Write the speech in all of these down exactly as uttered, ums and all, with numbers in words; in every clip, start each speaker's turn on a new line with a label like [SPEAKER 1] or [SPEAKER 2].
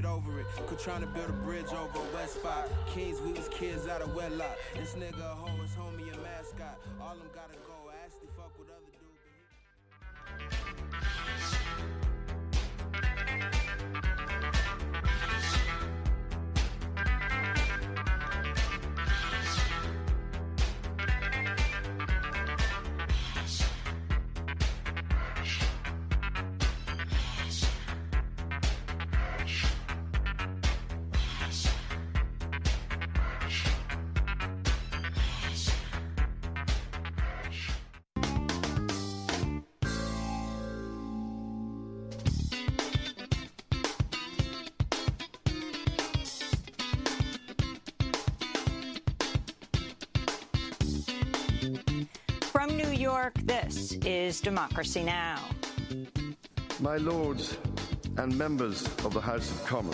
[SPEAKER 1] get over it. Quit trying to build a bridge over a west spot. Kings, we was kids out of wedlock. This nigga a hoe, his homie a mascot. All them gotta go. I actually fuck with other dudes.
[SPEAKER 2] From New York, this is Democracy Now!
[SPEAKER 3] My lords and members of the House of Commons,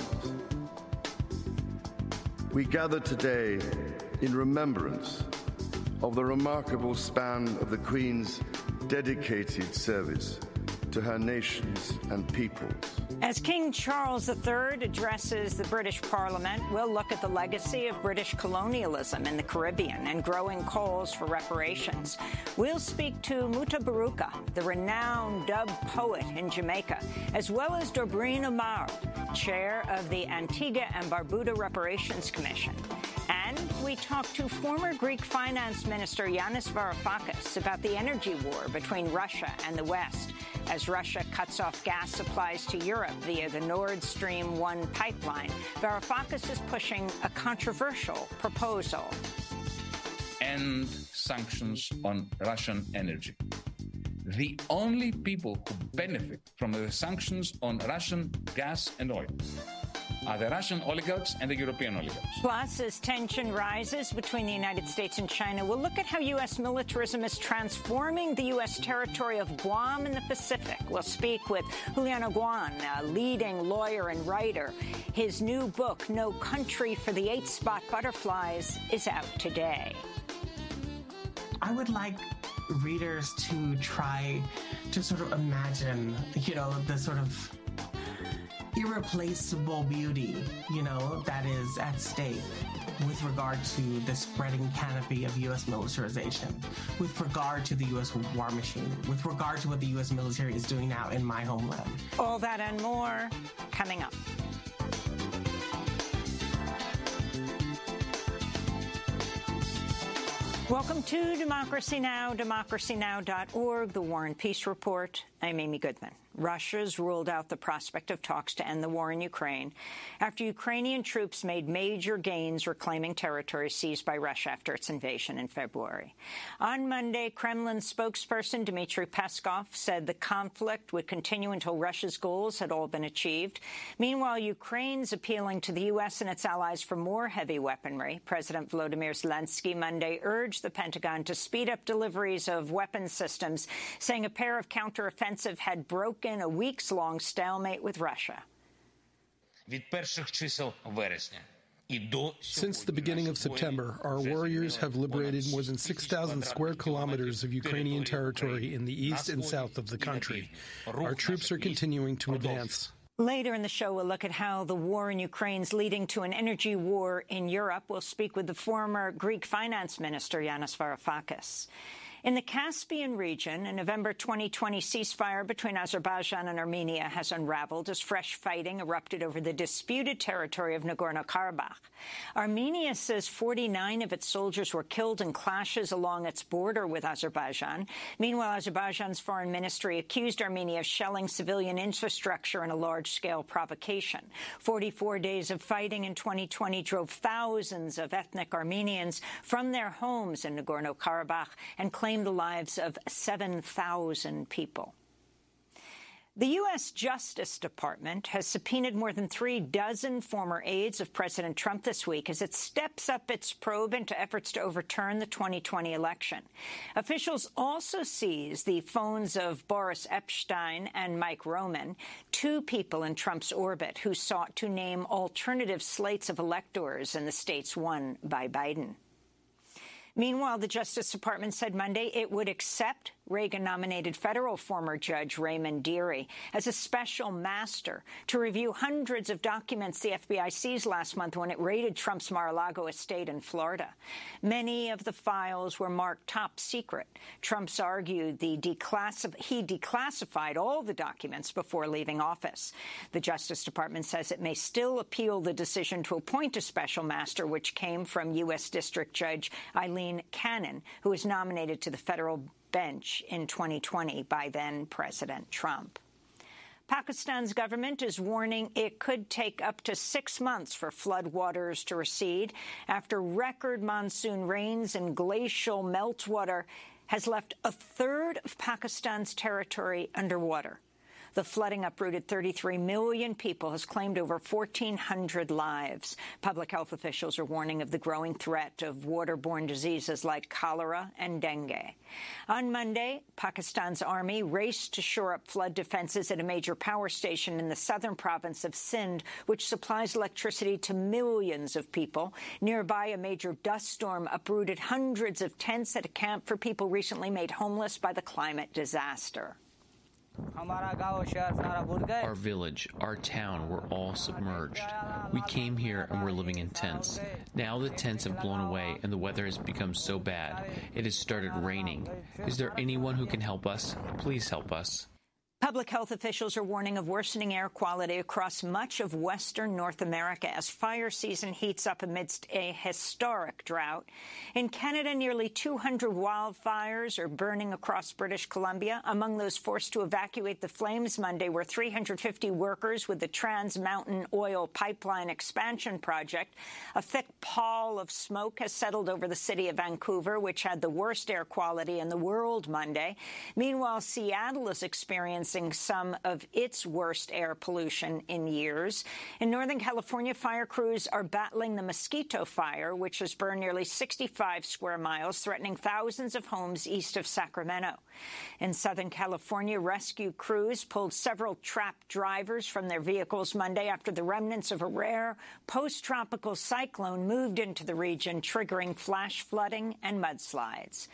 [SPEAKER 3] we gather today in remembrance of the remarkable span of the Queen's dedicated service to her nations and peoples.
[SPEAKER 2] As King Charles the Third addresses the British Parliament, we'll look at the legacy of British colonialism in the Caribbean and growing calls for reparations. We'll speak to Mutabaruka, the renowned dub poet in Jamaica, as well as Doreen Omar, chair of the Antigua and Barbuda Reparations Commission. And we talk to former Greek finance minister Yanis Varoufakis about the energy war between Russia and the West. As Russia cuts off gas supplies to Europe via the Nord Stream one pipeline, Varoufakis is pushing a controversial proposal.
[SPEAKER 4] End sanctions on Russian energy. The only people who benefit from the sanctions on Russian gas and oil are the Russian oligarchs and the European oligarchs.
[SPEAKER 2] Plus, as tension rises between the United States and China, we'll look at how U S militarism is transforming the U S territory of Guam in the Pacific. We'll speak with Juliano Guan, a leading lawyer and writer. His new book, No Country for the Eight-Spot Butterflies, is out today.
[SPEAKER 5] I would like readers to try to sort of imagine, you know, the sort of irreplaceable beauty, you know, that is at stake with regard to the spreading canopy of U S militarization, with regard to the U S war machine, with regard to what the U S military is doing now in my homeland.
[SPEAKER 2] All that and more coming up. Welcome to Democracy Now!, democracy now dot org, the War and Peace Report. I'm Amy Goodman. Russia's ruled out the prospect of talks to end the war in Ukraine after Ukrainian troops made major gains reclaiming territory seized by Russia after its invasion in February. On Monday, Kremlin spokesperson Dmitry Peskov said the conflict would continue until Russia's goals had all been achieved. Meanwhile, Ukraine's appealing to the U S and its allies for more heavy weaponry. President Volodymyr Zelensky Monday urged the Pentagon to speed up deliveries of weapons systems, saying a pair of counteroffensive had broken a weeks-long stalemate with Russia.
[SPEAKER 6] Since the beginning of September, our warriors have liberated more than six thousand square kilometers of Ukrainian territory in the east and south of the country. Our troops are continuing to advance.
[SPEAKER 2] Later in the show, we'll look at how the war in Ukraine is leading to an energy war in Europe. We'll speak with the former Greek finance minister, Yanis Varoufakis. In the Caspian region, a November twenty twenty ceasefire between Azerbaijan and Armenia has unraveled as fresh fighting erupted over the disputed territory of Nagorno-Karabakh. Armenia says forty-nine of its soldiers were killed in clashes along its border with Azerbaijan. Meanwhile, Azerbaijan's foreign ministry accused Armenia of shelling civilian infrastructure in a large-scale provocation. forty-four days of fighting in twenty twenty drove thousands of ethnic Armenians from their homes in Nagorno-Karabakh and claimed the lives of seven thousand people. The U S Justice Department has subpoenaed more than three dozen former aides of President Trump this week as it steps up its probe into efforts to overturn the twenty twenty election. Officials also seized the phones of Boris Epshteyn and Mike Roman, two people in Trump's orbit who sought to name alternative slates of electors in the states won by Biden. Meanwhile, the Justice Department said Monday it would accept Reagan-nominated federal former Judge Raymond Dearie as a special master to review hundreds of documents the F B I seized last month when it raided Trump's Mar-a-Lago estate in Florida. Many of the files were marked top secret. Trump's argued the declassif- he declassified all the documents before leaving office. The Justice Department says it may still appeal the decision to appoint a special master, which came from U S District Judge Eileen Cannon, who was nominated to the federal bench in twenty twenty by then-President Trump. Pakistan's government is warning it could take up to six months for floodwaters to recede after record monsoon rains and glacial meltwater has left a third of Pakistan's territory underwater. The flooding uprooted thirty-three million people, has claimed over fourteen hundred lives. Public health officials are warning of the growing threat of waterborne diseases like cholera and dengue. On Monday, Pakistan's army raced to shore up flood defenses at a major power station in the southern province of Sindh, which supplies electricity to millions of people. Nearby, a major dust storm uprooted hundreds of tents at a camp for people recently made homeless by the climate disaster.
[SPEAKER 7] Our village, our town were all submerged. We came here and we're living in tents. Now the tents have blown away and the weather has become so bad. It has started raining. Is there anyone who can help us? Please help us.
[SPEAKER 2] Public health officials are warning of worsening air quality across much of western North America as fire season heats up amidst a historic drought. In Canada, nearly two hundred wildfires are burning across British Columbia. Among those forced to evacuate the flames Monday were three hundred fifty workers with the Trans Mountain Oil Pipeline Expansion Project. A thick pall of smoke has settled over the city of Vancouver, which had the worst air quality in the world Monday. Meanwhile, Seattle is experiencing some of its worst air pollution in years. In Northern California, fire crews are battling the Mosquito Fire, which has burned nearly sixty-five square miles, threatening thousands of homes east of Sacramento. In Southern California, rescue crews pulled several trapped drivers from their vehicles Monday after the remnants of a rare post-tropical cyclone moved into the region, triggering flash flooding and mudslides.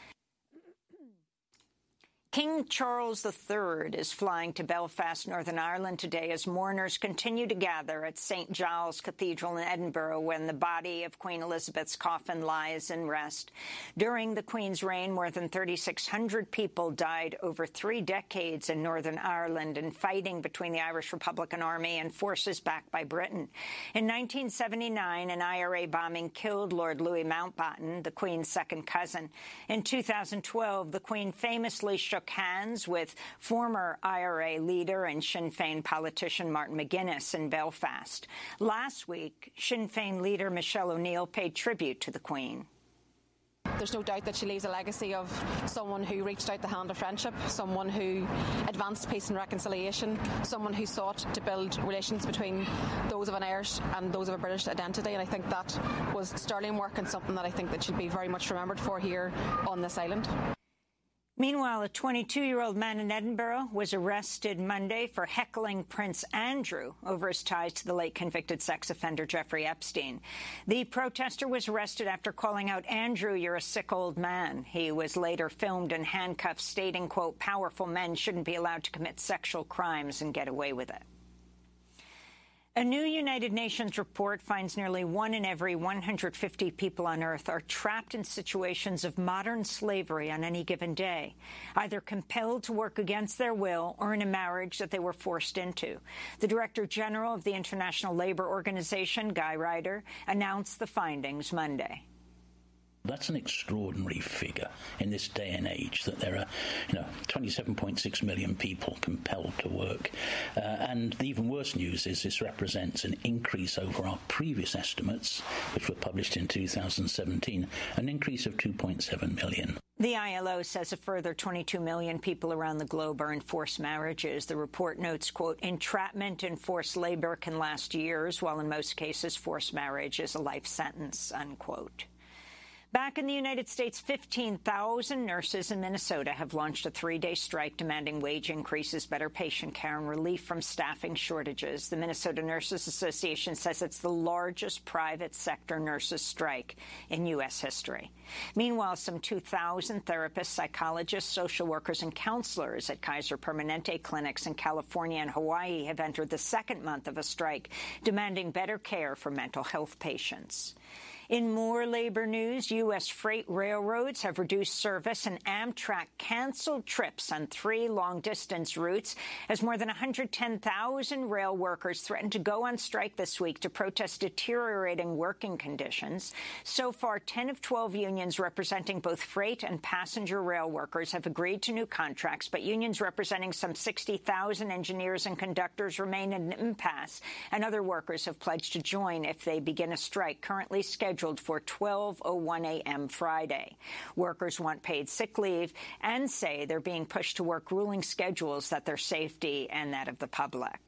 [SPEAKER 2] King Charles the Third is flying to Belfast, Northern Ireland today as mourners continue to gather at Saint Giles Cathedral in Edinburgh when the body of Queen Elizabeth's coffin lies in rest. During the Queen's reign, more than thirty-six hundred people died over three decades in Northern Ireland in fighting between the Irish Republican Army and forces backed by Britain. In nineteen seventy-nine, an I R A bombing killed Lord Louis Mountbatten, the Queen's second cousin. In two thousand twelve, the Queen famously shook hands with former I R A leader and Sinn Féin politician Martin McGuinness in Belfast. Last week, Sinn Féin leader Michelle O'Neill paid tribute to the Queen.
[SPEAKER 8] There's no doubt that she leaves a legacy of someone who reached out the hand of friendship, someone who advanced peace and reconciliation, someone who sought to build relations between those of an Irish and those of a British identity, and I think that was sterling work and something that I think that should be very much remembered for here on this island.
[SPEAKER 2] Meanwhile, a twenty-two-year-old man in Edinburgh was arrested Monday for heckling Prince Andrew over his ties to the late convicted sex offender Jeffrey Epstein. The protester was arrested after calling out, "Andrew, you're a sick old man." He was later filmed in handcuffs stating, quote, "Powerful men shouldn't be allowed to commit sexual crimes and get away with it." A new United Nations report finds nearly one in every one hundred fifty people on Earth are trapped in situations of modern slavery on any given day, either compelled to work against their will or in a marriage that they were forced into. The Director General of the International Labour Organization, Guy Ryder, announced the findings Monday.
[SPEAKER 9] That's an extraordinary figure in this day and age, that there are, you know, twenty-seven point six million people compelled to work. Uh, and the even worse news is this represents an increase over our previous estimates, which were published in two thousand seventeen, an increase of two point seven million.
[SPEAKER 2] The I L O says a further twenty-two million people around the globe are in forced marriages. The report notes, quote, entrapment and forced labor can last years, while in most cases forced marriage is a life sentence, unquote. Back in the United States, fifteen thousand nurses in Minnesota have launched a three-day strike demanding wage increases, better patient care, and relief from staffing shortages. The Minnesota Nurses Association says it's the largest private sector nurses strike in U S history. Meanwhile, some two thousand therapists, psychologists, social workers, and counselors at Kaiser Permanente clinics in California and Hawaii have entered the second month of a strike, demanding better care for mental health patients. In more labor news, U S freight railroads have reduced service and Amtrak canceled trips on three long-distance routes as more than one hundred ten thousand rail workers threatened to go on strike this week to protest deteriorating working conditions. So far, ten of twelve unions representing both freight and passenger rail workers have agreed to new contracts, but unions representing some sixty thousand engineers and conductors remain in an impasse, and other workers have pledged to join if they begin a strike currently scheduled for twelve oh one a m Friday. Workers want paid sick leave and say they're being pushed to work grueling schedules that their safety and that of the public.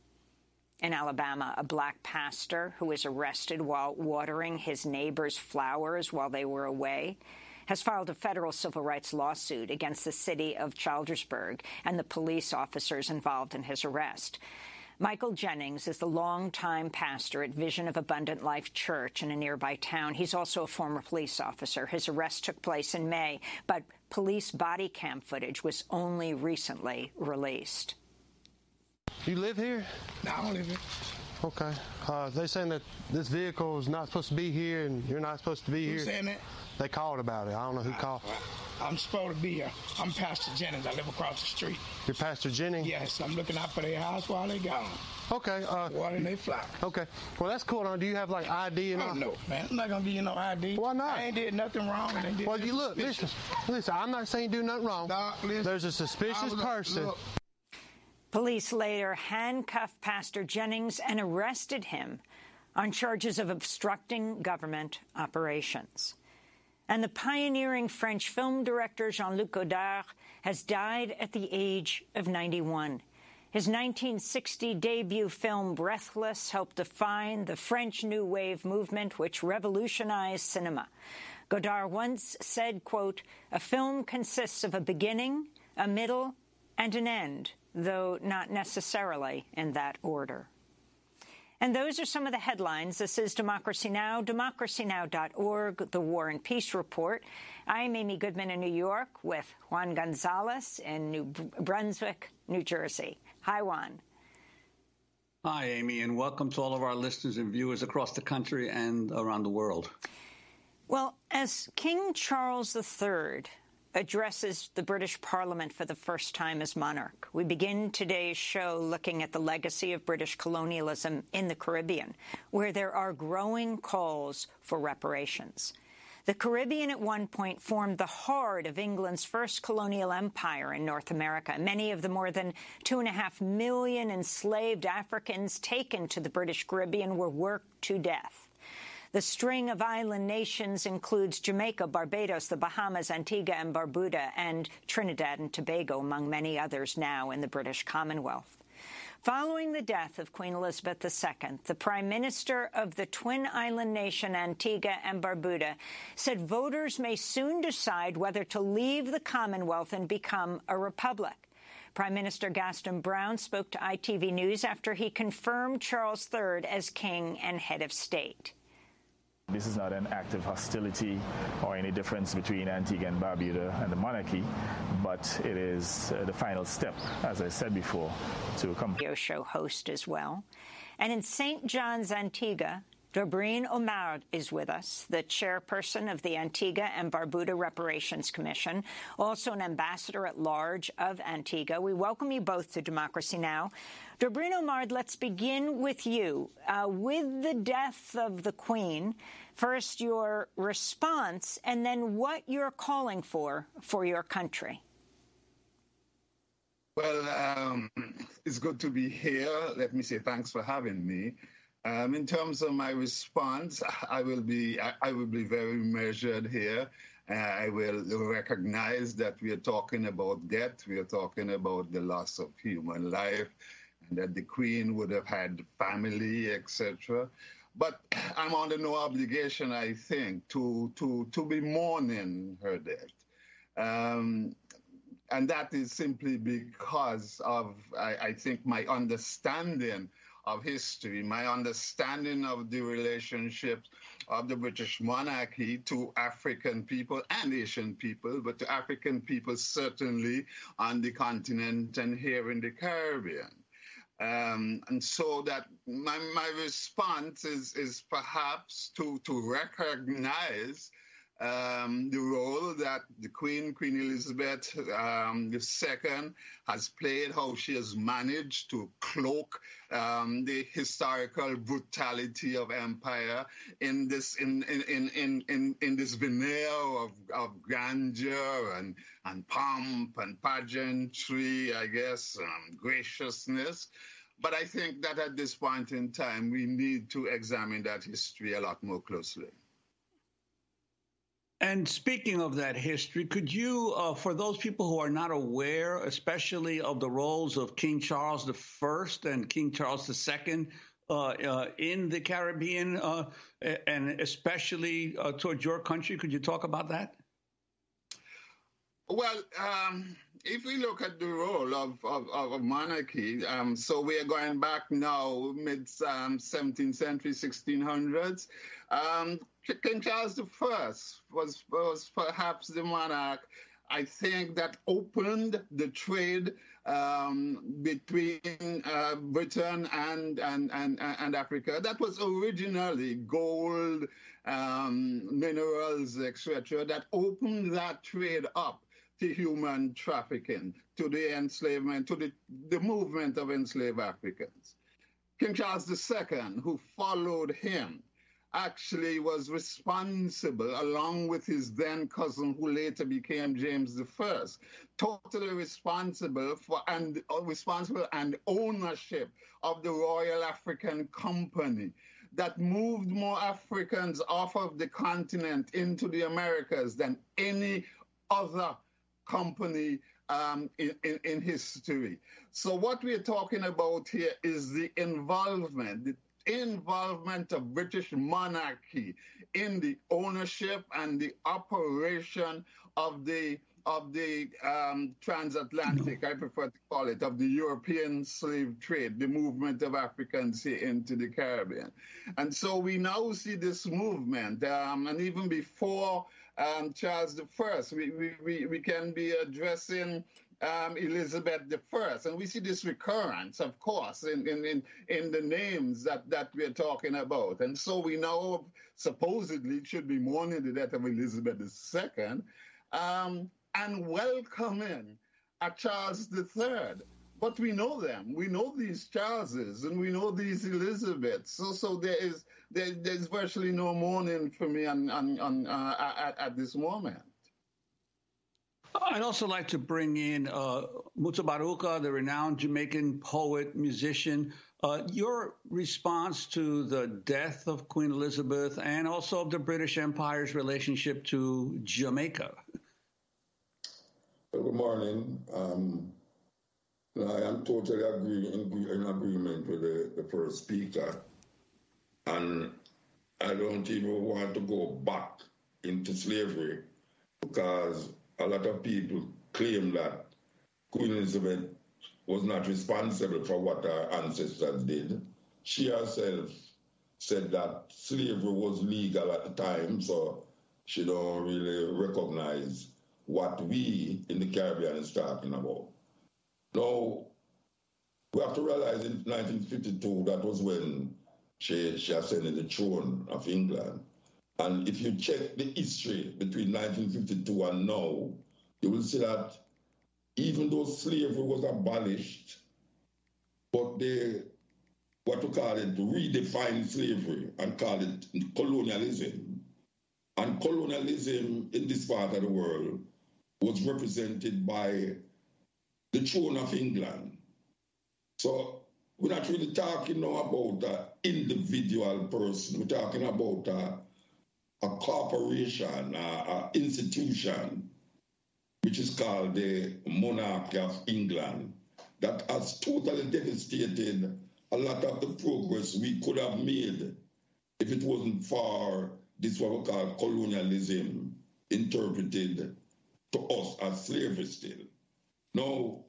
[SPEAKER 2] In Alabama, a black pastor who was arrested while watering his neighbor's flowers while they were away has filed a federal civil rights lawsuit against the city of Childersburg and the police officers involved in his arrest. Michael Jennings is the longtime pastor at Vision of Abundant Life Church in a nearby town. He's also a former police officer. His arrest took place in May, but police body cam footage was only recently released.
[SPEAKER 10] You live here?
[SPEAKER 11] No, I don't live here.
[SPEAKER 10] Okay. Uh, they're saying that this vehicle is not supposed to be here and you're not supposed to be
[SPEAKER 11] Who's
[SPEAKER 10] here.
[SPEAKER 11] saying that?
[SPEAKER 10] They called about it. I don't know who called.
[SPEAKER 11] I'm supposed to be here. I'm Pastor Jennings. I live across the street.
[SPEAKER 10] You're Pastor Jennings?
[SPEAKER 11] Yes, I'm looking out for their house while they gone.
[SPEAKER 10] Okay. Uh,
[SPEAKER 11] Watering their flowers.
[SPEAKER 10] Okay. Well, that's cool. Now, do you have, like, I D and all?
[SPEAKER 11] Oh, no, man. I'm not going to give you no I D.
[SPEAKER 10] Why not?
[SPEAKER 11] I ain't did nothing wrong. And did
[SPEAKER 10] well, you look, listen, listen, I'm not saying do nothing wrong.
[SPEAKER 11] No, listen,
[SPEAKER 10] There's a suspicious
[SPEAKER 11] was,
[SPEAKER 10] person.
[SPEAKER 11] Look.
[SPEAKER 2] Police later handcuffed Pastor Jennings and arrested him on charges of obstructing government operations. And the pioneering French film director Jean-Luc Godard has died at the age of ninety-one. His nineteen sixty debut film Breathless helped define the French New Wave movement, which revolutionized cinema. Godard once said, quote, "A film consists of a beginning, a middle, and an end, though not necessarily in that order." And those are some of the headlines. This is Democracy Now!, democracy now dot org, the War and Peace Report. I'm Amy Goodman in New York with Juan Gonzalez in New Brunswick, New Jersey. Hi, Juan.
[SPEAKER 12] Hi, Amy, and welcome to all of our listeners and viewers across the country and around the world.
[SPEAKER 2] Well, as King Charles the Third addresses the British Parliament for the first time as monarch, we begin today's show looking at the legacy of British colonialism in the Caribbean, where there are growing calls for reparations. The Caribbean at one point formed the heart of England's first colonial empire in North America. Many of the more than two and a half million enslaved Africans taken to the British Caribbean were worked to death. The string of island nations includes Jamaica, Barbados, the Bahamas, Antigua and Barbuda, and Trinidad and Tobago, among many others now in the British Commonwealth. Following the death of Queen Elizabeth the Second, the Prime Minister of the twin island nation Antigua and Barbuda said voters may soon decide whether to leave the Commonwealth and become a republic. Prime Minister Gaston Brown spoke to I T V News after he confirmed Charles the Third as king and head of state.
[SPEAKER 13] This is not an act of hostility or any difference between Antigua and Barbuda and the monarchy, but it is uh, the final step, as I said before, to come.
[SPEAKER 2] Radio show host as well. And in Saint John's, Antigua, Dorbreen Omar is with us, the chairperson of the Antigua and Barbuda Reparations Commission, also an ambassador at large of Antigua. We welcome you both to Democracy Now! Dorbreen Omar, let's begin with you. Uh, with the death of the Queen, first your response, and then what you're calling for for your country.
[SPEAKER 14] Well, um, it's good to be here. Let me say thanks for having me. Um, in terms of my response, I will be I, I will be very measured here. Uh, I will recognize that we are talking about death. We are talking about the loss of human life, and that the Queen would have had family, et cetera. But I'm under no obligation, I think, to to to be mourning her death. Um, and that is simply because of, I, I think, my understanding of history, my understanding of the relationship of the British monarchy to African people and Asian people, but to African people certainly on the continent and here in the Caribbean. Um, and so that my, my response is, is perhaps to, to recognize um, the role that the Queen, Queen Elizabeth um, the Second, has played, how she has managed to cloak um, the historical brutality of empire in this in in in in, in this veneer of, of grandeur and and pomp and pageantry, I guess, um, graciousness. But I think that at this point in time, we need to examine that history a lot more closely.
[SPEAKER 12] And speaking of that history, could you, uh, for those people who are not aware, especially of the roles of King Charles the First and King Charles the Second uh, uh, in the Caribbean, uh, and especially uh, towards your country, could you talk about that?
[SPEAKER 14] Well, um, if we look at the role of, of, of monarchy, um, so we are going back now, mid-seventeenth century, sixteen hundreds. Um, King Charles the First was, was perhaps the monarch, I think, that opened the trade um, between uh, Britain and, and, and, and Africa. That was originally gold, um, minerals, et cetera, that opened that trade up to human trafficking, to the enslavement, to the, the movement of enslaved Africans. King Charles the Second, who followed him, actually was responsible, along with his then cousin, who later became James the First, totally responsible for and uh, responsible and ownership of the Royal African Company that moved more Africans off of the continent into the Americas than any other company um, in, in, in history. So what we're talking about here is the involvement, the involvement of British monarchy in the ownership and the operation of the of the um, transatlantic, I prefer to call it, of the European slave trade, the movement of Africans here into the Caribbean. And so we now see this movement, um, and even before um, Charles the First, we, we, we can be addressing Um, Elizabeth the First, and we see this recurrence, of course, in, in, in, in the names that, that we're talking about. And so we now supposedly should be mourning the death of Elizabeth the Second um, and welcoming a Charles the Third. But we know them. We know these Charleses, and we know these Elizabeths. So, so there is there, there's virtually no mourning for me on, on, on uh, at, at this moment.
[SPEAKER 12] I'd also like to bring in uh, Mutabaruka, the renowned Jamaican poet, musician. Uh, your response to the death of Queen Elizabeth and also of the British Empire's relationship to Jamaica.
[SPEAKER 15] Well, good morning. Um, I am totally agree, in, in agreement with the, the first speaker. And I don't even want to go back into slavery because a lot of people claim that Queen Elizabeth was not responsible for what her ancestors did. She herself said that slavery was legal at the time, so she don't really recognize what we in the Caribbean is talking about. Now, we have to realize in nineteen fifty-two, that was when she, she ascended the throne of England. And if you check the history between nineteen fifty-two and now, you will see that even though slavery was abolished, but they, what to call it, redefined slavery and call it colonialism. And colonialism in this part of the world was represented by the throne of England. So we're not really talking now about an individual person. We're talking about a a corporation, an institution, which is called the Monarchy of England, that has totally devastated a lot of the progress we could have made if it wasn't for this what we call colonialism interpreted to us as slavery still. Now,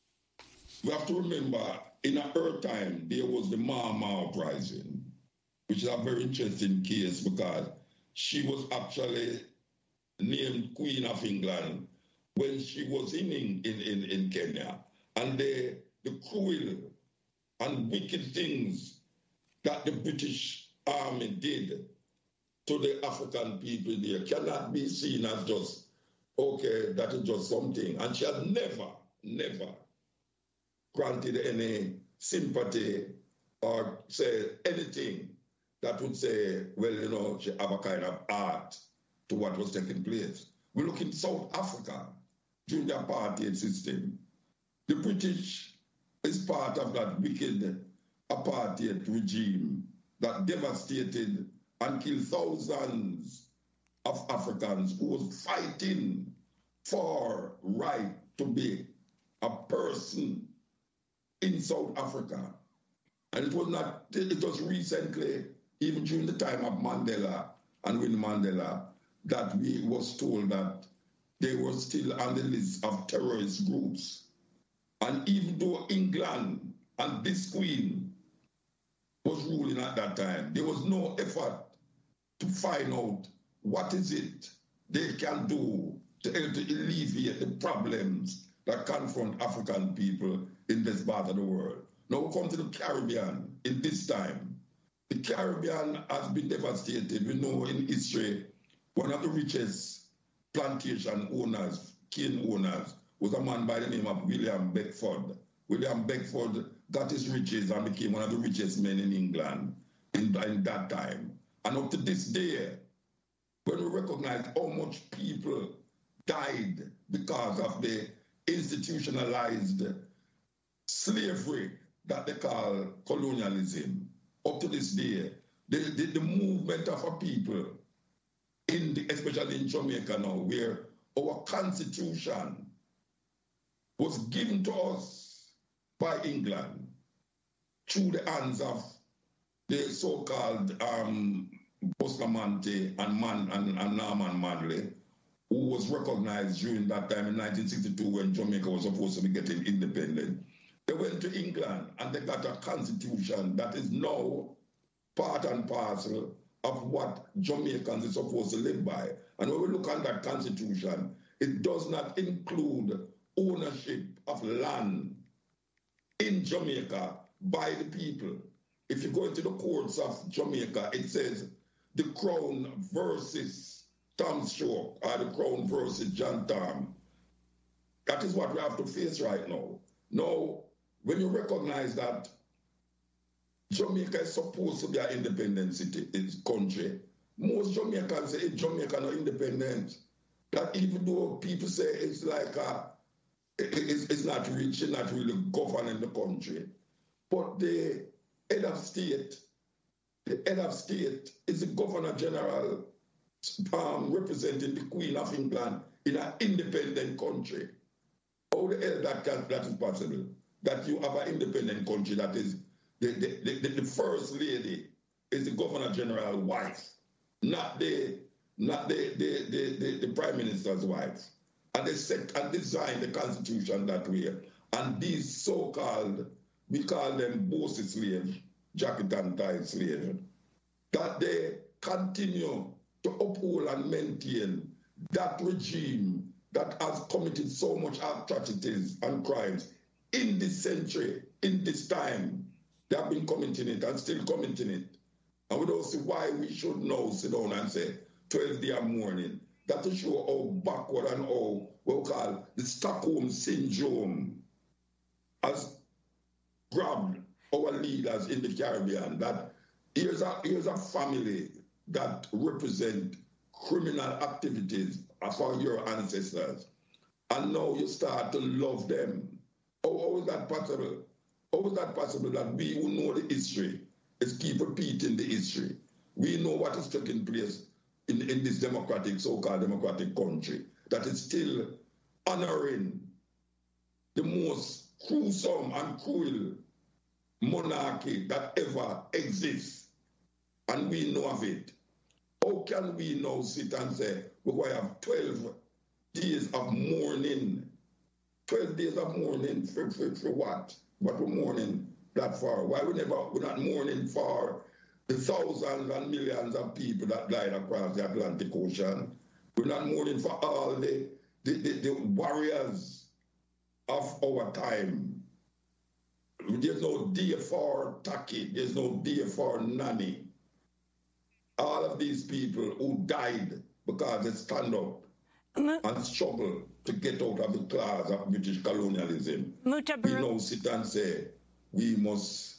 [SPEAKER 15] we have to remember, in her time, there was the Mama uprising, which is a very interesting case because she was actually named Queen of England when she was in, in, in, in Kenya. And the, the cruel and wicked things that the British Army did to the African people there cannot be seen as just, okay, that is just something. And she had never, never granted any sympathy or say anything that would say, well, you know, she have a kind of art to what was taking place. We look in South Africa during the apartheid system. The British is part of that wicked apartheid regime that devastated and killed thousands of Africans who was fighting for right to be a person in South Africa. And it was not, it was recently, even during the time of Mandela and Winnie Mandela, that we was told that they were still on the list of terrorist groups. And even though England and this queen was ruling at that time, there was no effort to find out what is it they can do to, to alleviate the problems that confront African people in this part of the world. Now we come to the Caribbean in this time. The Caribbean has been devastated. We know in history, one of the richest plantation owners, cane owners, was a man by the name of William Beckford. William Beckford got his riches and became one of the richest men in England in, in that time. And up to this day, when we recognize how much people died because of the institutionalized slavery that they call colonialism, up to this day, the, the, the movement of our people, in the, especially in Jamaica now, where our constitution was given to us by England through the hands of the so-called um, Bustamante and, Man, and, and Norman Manley, who was recognized during that time in nineteen sixty-two when Jamaica was supposed to be getting independent. They went to England and they got a constitution that is now part and parcel of what Jamaicans are supposed to live by. And when we look at that constitution, it does not include ownership of land in Jamaica by the people. If you go into the courts of Jamaica, it says the Crown versus Tom Shore, or the Crown versus John Tom. That is what we have to face right now. Now, when you recognize that Jamaica is supposed to be an independent city, country, most Jamaicans say Jamaica not independent. That even though people say it's like a, it's, it's not rich, it's not really governing the country, but the head of state, the head of state is the Governor General um, representing the Queen of England in an independent country. How the hell that, can, that is possible? That you have an independent country that is, the, the, the, the first lady is the Governor General's wife, not the not the, the, the, the, the Prime Minister's wife. And they set and designed the Constitution that way. And these so-called, we call them bossy slaves, jacket and tie slaves, that they continue to uphold and maintain that regime that has committed so much atrocities and crimes in this century, in this time. They have been committing it and still committing it. And we don't see why we should now sit down and say twelve day morning. That to show how backward and how what we call the Stockholm Syndrome has grabbed our leaders in the Caribbean. That here's a, here's a family that represent criminal activities for your ancestors. And now you start to love them. How, how is that possible? How is that possible that we who know the history is keep repeating the history? We know what is taking place in, in this democratic, so-called democratic country, that is still honoring the most gruesome and cruel monarchy that ever exists. and we know of it, how can we now sit and say, we're going to have twelve days of mourning? twelve days of mourning for, for, for what? What we're mourning that for? Why we never, we're not mourning for the thousands and millions of people that died across the Atlantic Ocean? We're not mourning for all the, the, the, the warriors of our time. There's no day for Taki, there's no day for Nani. All of these people who died because they stand up and struggle to get out of the claws of British colonialism.
[SPEAKER 2] Mutabaru-
[SPEAKER 15] we now sit and say, we must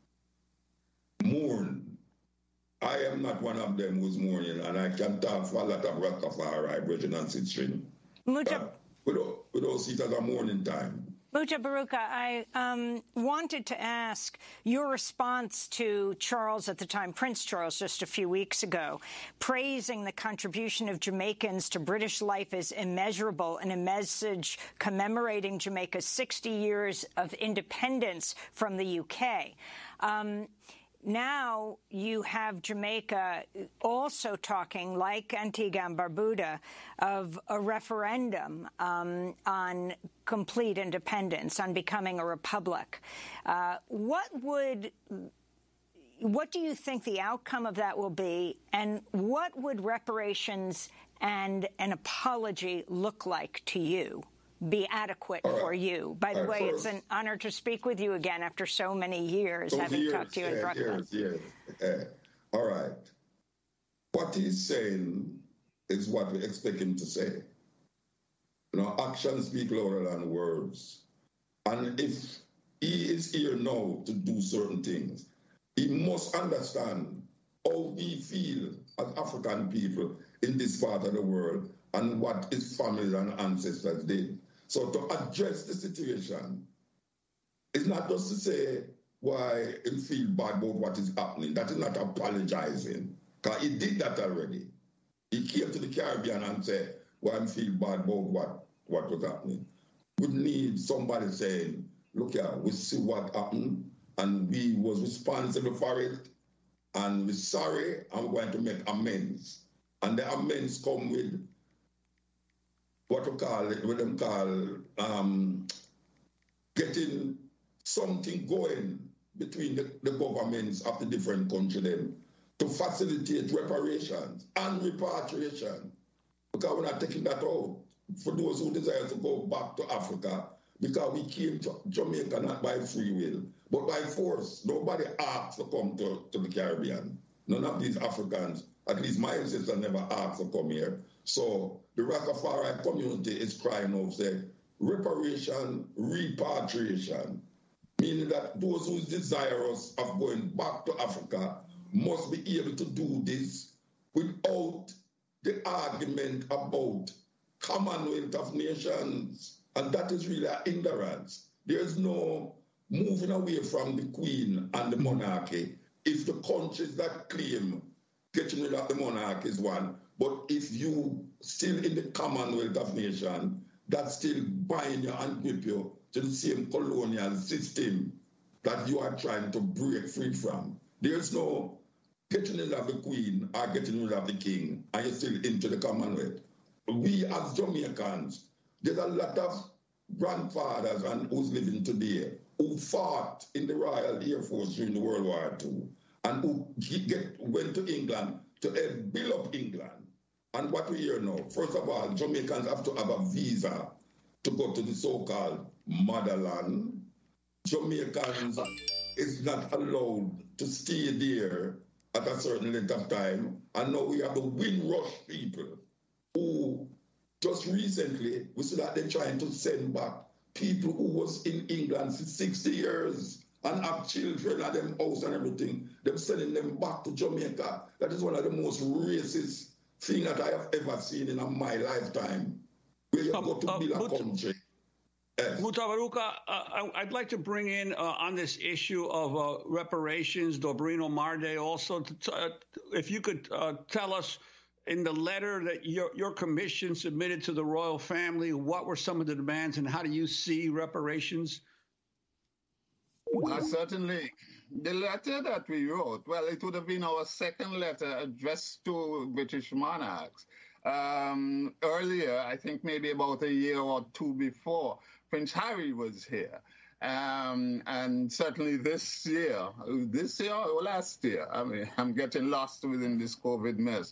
[SPEAKER 15] mourn. I am not one of them who's mourning, and I can talk for a lot of Rastafari, Virgin and Sitstring.
[SPEAKER 2] Muta-
[SPEAKER 15] uh, we, don't, we don't see it as a mourning time.
[SPEAKER 2] Mutabaruka, I um, wanted to ask your response to Charles at the time, Prince Charles, just a few weeks ago, praising the contribution of Jamaicans to British life as immeasurable in a message commemorating Jamaica's sixty years of independence from the U K. Um, Now you have Jamaica also talking, like Antigua and Barbuda, of a referendum um, on complete independence, on becoming a republic. Uh, what would, what do you think the outcome of that will be, and what would reparations and an apology look like to you? Be adequate right. for you. By the right, way, first, it's an honor to speak with you again after so many years, having
[SPEAKER 15] years,
[SPEAKER 2] talked to you
[SPEAKER 15] yeah,
[SPEAKER 2] in Brooklyn.
[SPEAKER 15] Years, years. Uh, all right. What he's saying is what we expect him to say. You know, actions speak louder than words. And if he is here now to do certain things, he must understand how we feel as African people in this part of the world and what his families and ancestors did. So to address the situation, it's not just to say why he feel bad about what is happening. That is not apologizing, because he did that already. He came to the Caribbean and said, well, I feel bad about what, what was happening. We need somebody saying, look here, we see what happened, and we was responsible for it, and we're sorry, and we're going to make amends. And the amends come with what we call it, what them call um, getting something going between the, the governments of the different countries then to facilitate reparations and repatriation. Because we're not taking that out for those who desire to go back to Africa, because we came to Jamaica not by free will, but by force. Nobody asked to come to, to the Caribbean. None of these Africans, at least my ancestors, never asked to come here. So the Rastafari community is crying out, saying, reparation, repatriation, meaning that those who desire us of going back to Africa must be able to do this without the argument about Commonwealth of Nations. And that is really an ignorance. There is no moving away from the Queen and the monarchy if the countries that claim getting rid of the monarchy is one. But if you still in the Commonwealth of Nations, that still bind you and grip you to the same colonial system that you are trying to break free from. There's no getting rid of the Queen or getting rid of the King, and you're still into the Commonwealth. We as Jamaicans, there's a lot of grandfathers and who's living today who fought in the Royal Air Force during the World War Two and who get, went to England to help build up England. And what we hear now, first of all, Jamaicans have to have a visa to go to the so-called motherland. Jamaicans is not allowed to stay there at a certain length of time. And now we have the Windrush people who just recently, we see that they're trying to send back people who was in England for sixty years and have children at them house and everything. They're sending them back to Jamaica. That is one of the most racist things that I have ever seen in my lifetime. Where you uh, go to uh, build a but, country. Yes.
[SPEAKER 12] Mutabaruka, uh, I'd like to bring in uh, on this issue of uh, reparations, Dobrino Marde also, to t- uh, if you could uh, tell us in the letter that your, your commission submitted to the royal family, what were some of the demands and how do you see reparations?
[SPEAKER 14] Uh, certainly. The letter that we wrote, well, it would have been our second letter addressed to British monarchs. Um, earlier, I think maybe about a year or two before, Prince Harry was here. Um, and certainly this year, this year or last year, I mean, I'm getting lost within this COVID mess.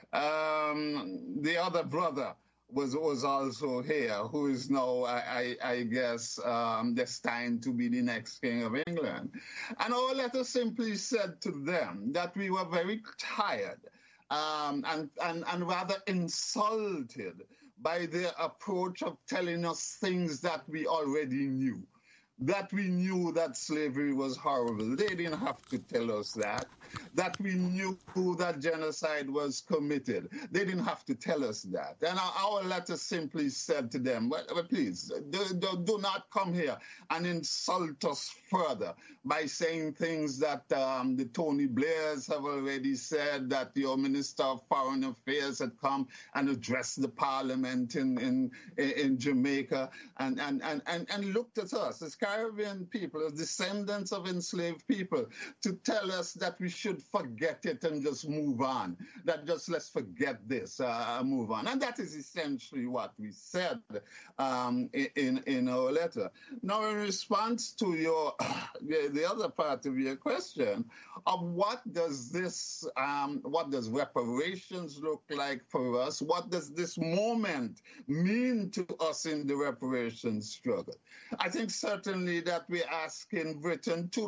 [SPEAKER 14] Um, the other brother was was also here, who is now, I, I, I guess, um, destined to be the next King of England. And our letter simply said to them that we were very tired um, and, and, and rather insulted by their approach of telling us things that we already knew. That we knew that slavery was horrible. They didn't have to tell us that. That we knew that genocide was committed. They didn't have to tell us that. And our, our letter simply said to them, well, well, please, do, do, do not come here and insult us further by saying things that um, the Tony Blairs have already said, that your Minister of Foreign Affairs had come and addressed the Parliament in, in, in Jamaica and, and, and, and, and looked at us as Caribbean people, as descendants of enslaved people, to tell us that we should forget it and just move on, that just let's forget this, uh, move on. And that is essentially what we said um, in, in our letter. Now, in response to your the, the other part of your question of what does this, um, what does reparations look like for us? What does this moment mean to us in the reparations struggle? I think certainly that we're asking Britain to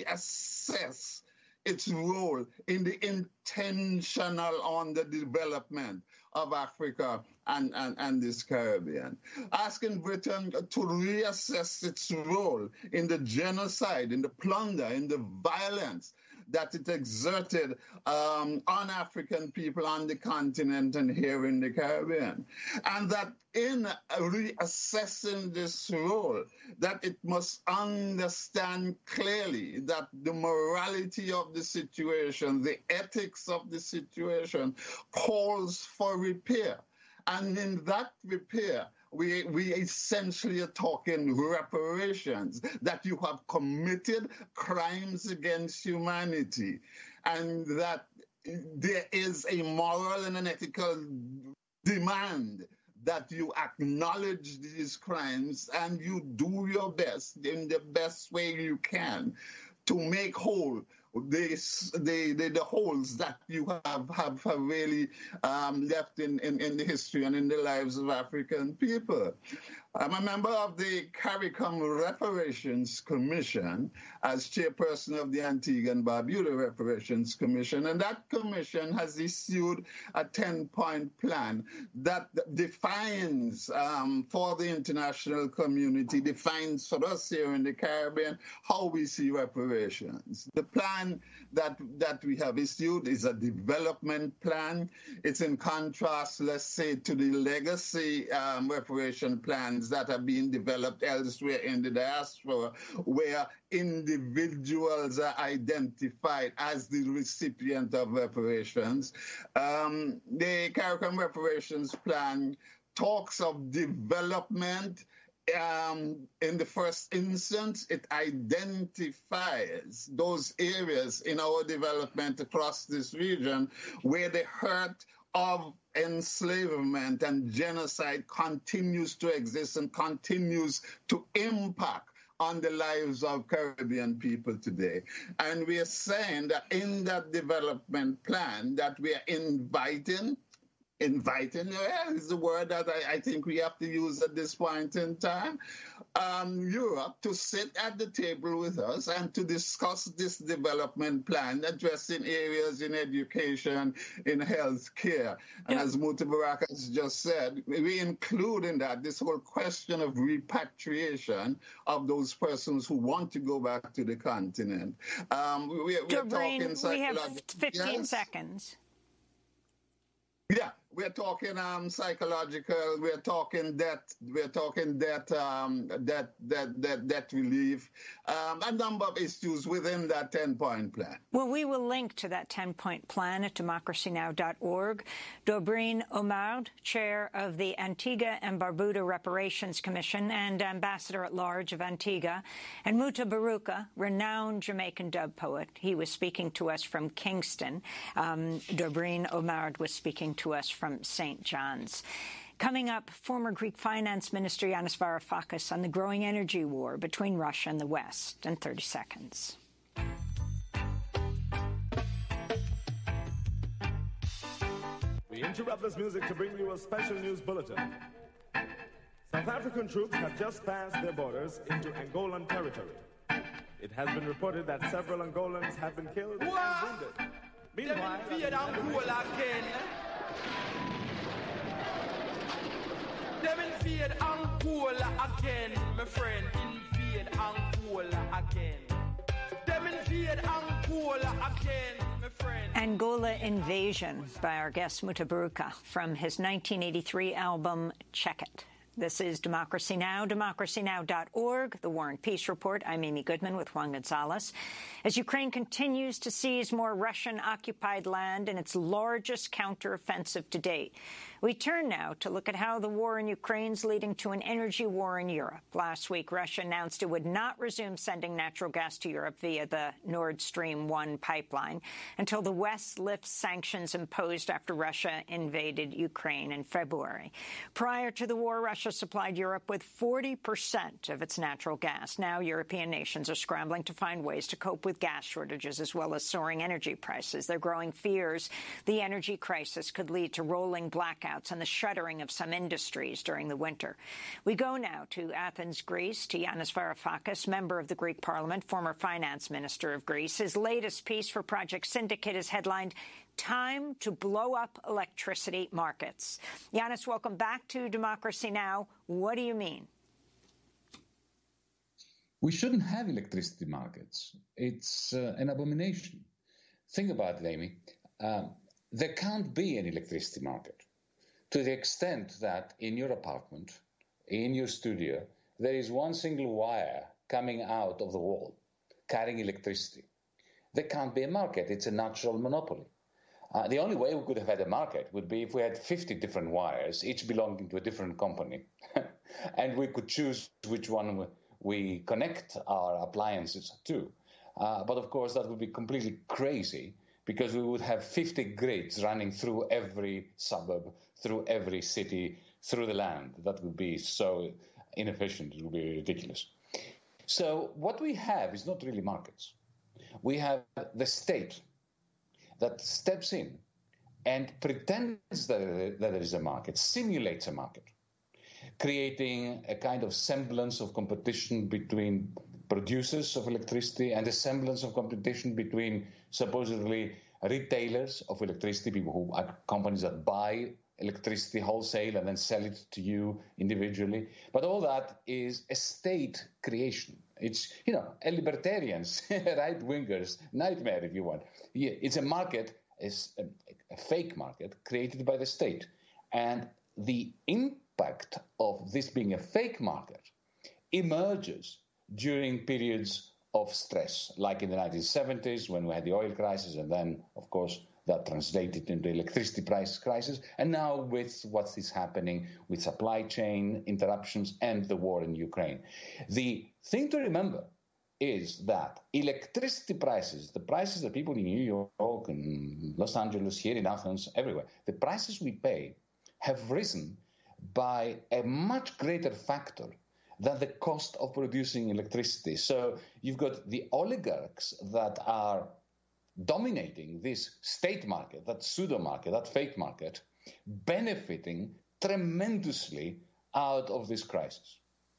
[SPEAKER 14] reassess its role in the intentional on the development of Africa and, and, and this Caribbean. Asking Britain to reassess its role in the genocide, in the plunder, in the violence that it exerted um, on African people on the continent and here in the Caribbean. And that in reassessing this role, that it must understand clearly that the morality of the situation, the ethics of the situation calls for repair. And in that repair, we, we essentially are talking reparations, that you have committed crimes against humanity, and that there is a moral and an ethical demand that you acknowledge these crimes and you do your best in the best way you can to make whole the, the, the, the holes that you have, have, have really um, left in, in, in the history and in the lives of African people. I'm a member of the CARICOM Reparations Commission as chairperson of the Antigua and Barbuda Reparations Commission, and that commission has issued a ten-point plan that defines um, for the international community, defines for us here in the Caribbean, how we see reparations. The plan that, that we have issued is a development plan. It's in contrast, let's say, to the legacy um, reparation plans that are being developed elsewhere in the diaspora, where individuals are identified as the recipient of reparations. Um, the CARICOM Reparations Plan talks of development. Um, in the first instance, it identifies those areas in our development across this region where the hurt of enslavement and genocide continues to exist and continues to impact on the lives of Caribbean people today. And we are saying that in that development plan that we are inviting Inviting, yeah, is the word that I, I think we have to use at this point in time, um, Europe to sit at the table with us and to discuss this development plan, addressing areas in education, in health care. And yeah. As Mutabarak has just said, we include in that this whole question of repatriation of those persons who want to go back to the continent. Um, we, we're
[SPEAKER 2] talking
[SPEAKER 14] psychological.
[SPEAKER 2] We have fifteen
[SPEAKER 14] yes?
[SPEAKER 2] seconds.
[SPEAKER 14] Yeah, we're talking um, psychological. We're talking debt. We're talking debt, um, debt, debt, debt, debt relief. Um, a number of issues within that ten-point plan.
[SPEAKER 2] Well, we will link to that ten-point plan at democracy now dot org. Dobrine Omard, chair of the Antigua and Barbuda Reparations Commission and ambassador at large of Antigua, and Muta Baruka, renowned Jamaican dub poet. He was speaking to us from Kingston. Um, Dobrine Omard was speaking to us from Saint John's. Coming up, former Greek Finance Minister Yanis Varoufakis on the growing energy war between Russia and the West in thirty seconds.
[SPEAKER 16] We interrupt this music to bring you a special news bulletin. South African troops have just passed their borders into Angolan territory. It has been reported that several Angolans have been killed what? and wounded. Meanwhile,
[SPEAKER 17] Angola again. Them invade Angola again, my friend. Invade Angola again. Them invade Angola again, my friend.
[SPEAKER 2] Angola Invasion by our guest Muta Baruka from his nineteen eighty-three album Check It. This is Democracy Now!, democracy now dot org, the War and Peace Report. I'm Amy Goodman with Juan Gonzalez. As Ukraine continues to seize more Russian-occupied land in its largest counteroffensive to date, we turn now to look at how the war in Ukraine is leading to an energy war in Europe. Last week, Russia announced it would not resume sending natural gas to Europe via the Nord Stream one pipeline until the West lifts sanctions imposed after Russia invaded Ukraine in February. Prior to the war, Russia supplied Europe with forty percent of its natural gas. Now, European nations are scrambling to find ways to cope with gas shortages as well as soaring energy prices. There are growing fears the energy crisis could lead to rolling blackouts and the shuttering of some industries during the winter. We go now to Athens, Greece, to Yanis Varoufakis, member of the Greek Parliament, former finance minister of Greece. His latest piece for Project Syndicate is headlined, Time to Blow Up Electricity Markets. Yanis, welcome back to Democracy Now! What do you mean?
[SPEAKER 4] We shouldn't have electricity markets. It's uh, an abomination. Think about it, Amy. Um, there can't be an electricity market to the extent that in your apartment, in your studio, there is one single wire coming out of the wall carrying electricity. There can't be a market. It's a natural monopoly. Uh, the only way we could have had a market would be if we had fifty different wires, each belonging to a different company, and we could choose which one we connect our appliances to. Uh, but of course, that would be completely crazy because we would have fifty grids running through every suburb, through every city, through the land. That would be so inefficient. It would be ridiculous. So what we have is not really markets. We have the state that steps in and pretends that there is a market, simulates a market, creating a kind of semblance of competition between producers of electricity and a semblance of competition between supposedly retailers of electricity, people who are companies that buy electricity wholesale and then sell it to you individually. But all that is a state creation. It's, you know, a libertarian's, right-wingers' nightmare, if you want. It's a market, it's a, a fake market created by the state. And the impact of this being a fake market emerges during periods of stress, like in the nineteen seventies when we had the oil crisis, and then, of course, that translated into electricity price crisis, and now with what is happening with supply chain interruptions and the war in Ukraine. The thing to remember is that electricity prices, the prices that people in New York and Los Angeles, here in Athens, everywhere, the prices we pay have risen by a much greater factor than the cost of producing electricity. So you've got the oligarchs that are dominating this state market, that pseudo market, that fake market, benefiting tremendously out of this crisis.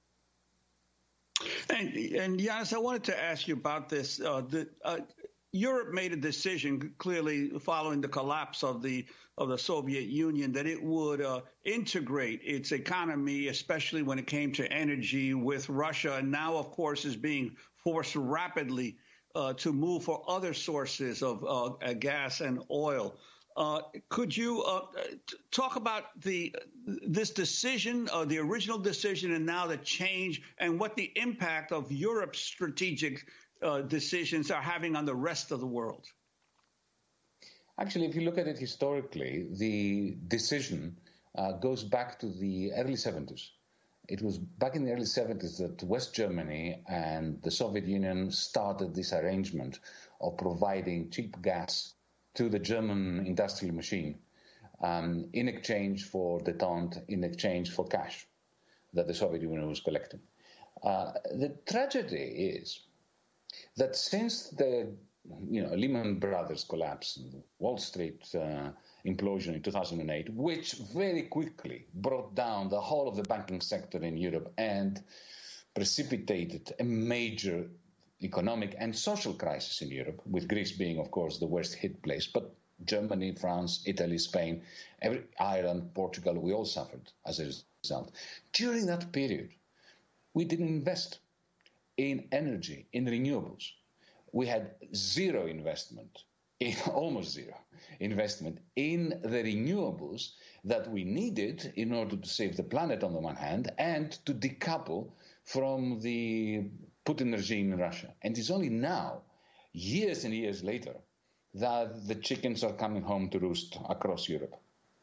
[SPEAKER 12] And, and Yanis, I wanted to ask you about this. Uh, the, uh, Europe made a decision, clearly following the collapse of the of the Soviet Union, that it would uh, integrate its economy, especially when it came to energy, with Russia, and now, of course, is being forced rapidly uh, to move for other sources of uh, gas and oil. Uh, could you uh, t- talk about the this decision, uh, the original decision, and now the change, and what the impact of Europe's strategic uh, decisions are having on the rest of the world?
[SPEAKER 4] Actually, if you look at it historically, the decision uh, goes back to the early seventies. It was back in the early seventies that West Germany and the Soviet Union started this arrangement of providing cheap gas to the German industrial machine um, in exchange for detente, in exchange for cash that the Soviet Union was collecting. Uh, the tragedy is that since the you know, Lehman Brothers collapse, Wall Street uh, implosion in two thousand eight, which very quickly brought down the whole of the banking sector in Europe and precipitated a major economic and social crisis in Europe, with Greece being, of course, the worst hit place. But Germany, France, Italy, Spain, every, Ireland, Portugal, we all suffered as a result. During that period, we didn't invest in energy, in renewables. We had zero investment, in, almost zero investment in the renewables that we needed in order to save the planet on the one hand and to decouple from the Putin regime in Russia. And it's only now, years and years later, that the chickens are coming home to roost across Europe.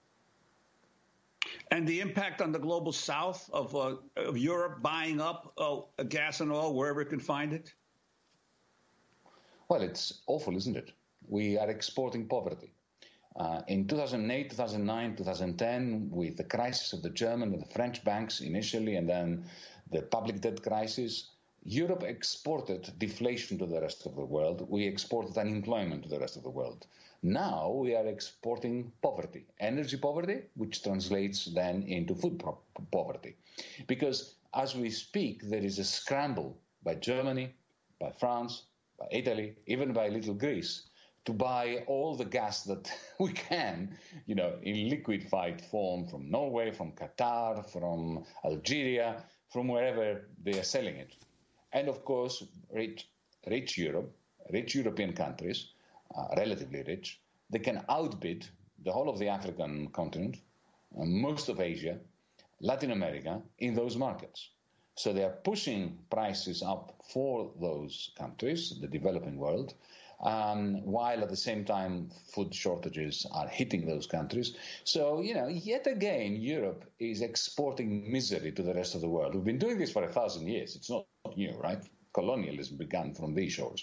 [SPEAKER 12] And the impact on the global south of, uh, of Europe buying up uh, gas and oil wherever it can find it?
[SPEAKER 4] Well, it's awful, isn't it? We are exporting poverty. Uh, in two thousand eight, two thousand nine, two thousand ten, with the crisis of the German and the French banks initially, and then the public debt crisis, Europe exported deflation to the rest of the world. We exported unemployment to the rest of the world. Now we are exporting poverty, energy poverty, which translates then into food po- poverty. Because as we speak, there is a scramble by Germany, by France, by Italy, even by little Greece, to buy all the gas that we can, you know, in liquefied form from Norway, from Qatar, from Algeria, from wherever they are selling it. And of course, rich, rich Europe, rich European countries, uh, relatively rich, they can outbid the whole of the African continent, uh, most of Asia, Latin America, in those markets. So they are pushing prices up for those countries, the developing world, um, while at the same time food shortages are hitting those countries. So, you know, yet again, Europe is exporting misery to the rest of the world. We've been doing this for a thousand years. It's not new, right? Colonialism began from these shores.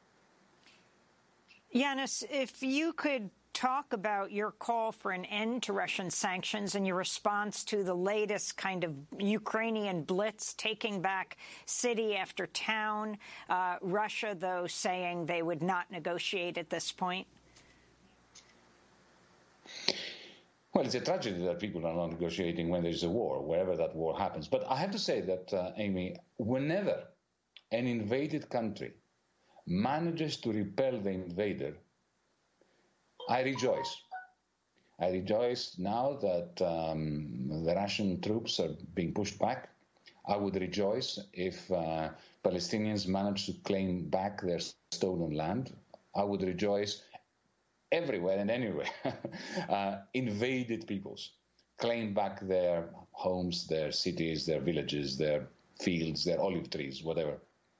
[SPEAKER 2] Yanis, if you could talk about your call for an end to Russian sanctions and your response to the latest kind of Ukrainian blitz, taking back city after town, uh, Russia, though, saying they would not negotiate at this point?
[SPEAKER 4] Well, it's a tragedy that people are not negotiating when there's a war, wherever that war happens. But I have to say that, uh, Amy, whenever an invaded country manages to repel the invader, I rejoice. I rejoice now that um, the Russian troops are being pushed back. I would rejoice if uh, Palestinians manage to claim back their stolen land. I would rejoice everywhere and anywhere. uh, invaded peoples claim back their homes, their cities, their villages, their fields, their olive trees, whatever.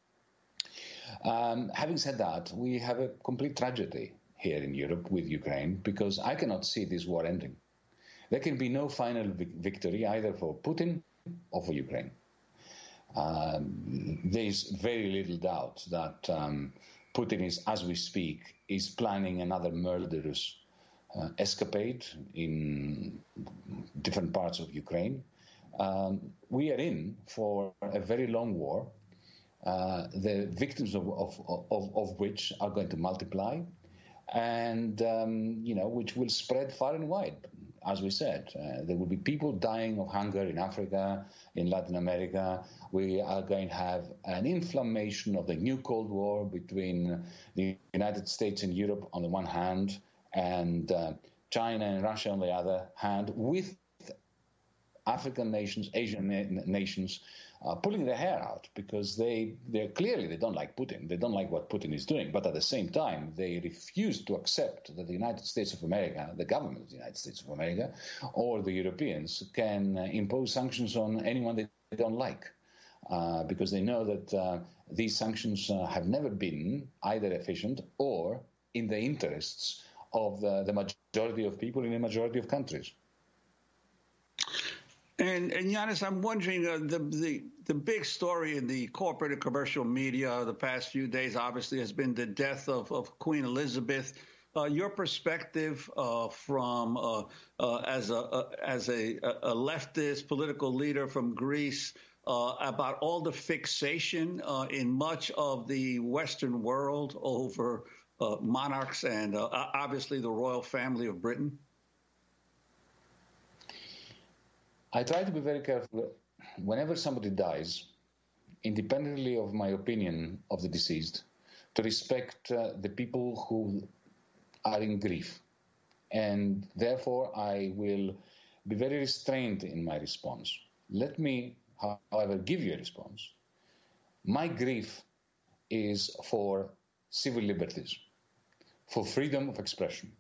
[SPEAKER 4] Um, having said that, we have a complete tragedy here in Europe with Ukraine, because I cannot see this war ending. There can be no final vic- victory either for Putin or for Ukraine. Um, there is very little doubt that um, Putin is, as we speak, is planning another murderous uh, escapade in different parts of Ukraine. Um, we are in for a very long war, uh, the victims of, of, of, of which are going to multiply, and, um, you know, which will spread far and wide. As we said, uh, there will be people dying of hunger in Africa, in Latin America. We are going to have an inflammation of the new Cold War between the United States and Europe on the one hand, and uh, China and Russia on the other hand, with African nations, Asian na- nations uh, pulling their hair out because they they clearly they don't like Putin. They don't like what Putin is doing. But at the same time, they refuse to accept that the United States of America, the government of the United States of America, or the Europeans can uh, impose sanctions on anyone they don't like. Uh, because they know that uh, these sanctions uh, have never been either efficient or in the interests of the, the majority of people in a majority of countries.
[SPEAKER 12] And, and Yanis, I'm wondering, uh, the, the the big story in the corporate and commercial media the past few days, obviously, has been the death of, of Queen Elizabeth. Uh, your perspective uh, from uh, uh, as a uh, as a, a leftist political leader from Greece uh, about all the fixation uh, in much of the Western world over uh, monarchs and uh, obviously the royal family of Britain.
[SPEAKER 4] I try to be very careful whenever somebody dies, independently of my opinion of the deceased, to respect uh, the people who are in grief. And therefore, I will be very restrained in my response. Let me, however, give you a response. My grief is for civil liberties, for freedom of expression.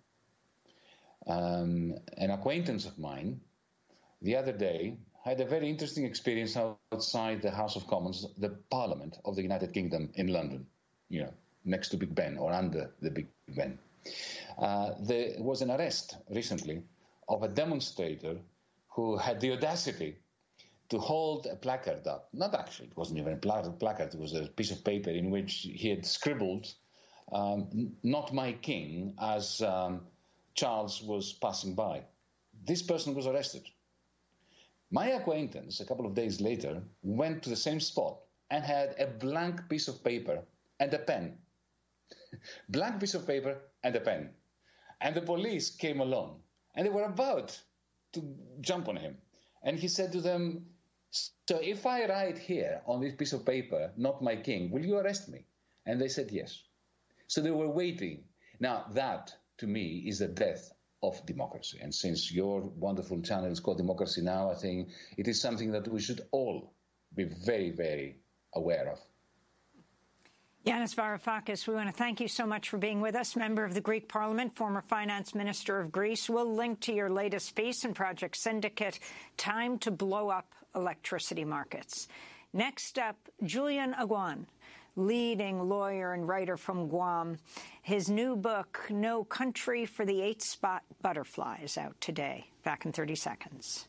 [SPEAKER 4] Um, an acquaintance of mine the other day had a very interesting experience outside the House of Commons, the Parliament of the United Kingdom in London, you know, next to Big Ben or under the Big Ben. Uh, there was an arrest recently of a demonstrator who had the audacity to hold a placard up. Not actually, it wasn't even a placard, it was a piece of paper in which he had scribbled, um, "Not my king," as um, Charles was passing by. This person was arrested. My acquaintance, a couple of days later, went to the same spot and had a blank piece of paper and a pen. Blank piece of paper and a pen. And the police came along, and they were about to jump on him. And he said to them, "So if I write here on this piece of paper, 'Not my king,' will you arrest me?" And they said yes. So they were waiting. Now that, to me, is the death of democracy. And since your wonderful channel is called Democracy Now!, I think it is something that we should all be very, very aware of.
[SPEAKER 2] Yanis Varoufakis, we want to thank you so much for being with us, member of the Greek Parliament, former finance minister of Greece. We'll link to your latest piece in Project Syndicate, Time to Blow Up Electricity Markets. Next up, Julian Aguon, leading lawyer and writer from Guam. His new book, No Country for the Eight-Spot Butterfly, is out today. Back in thirty seconds.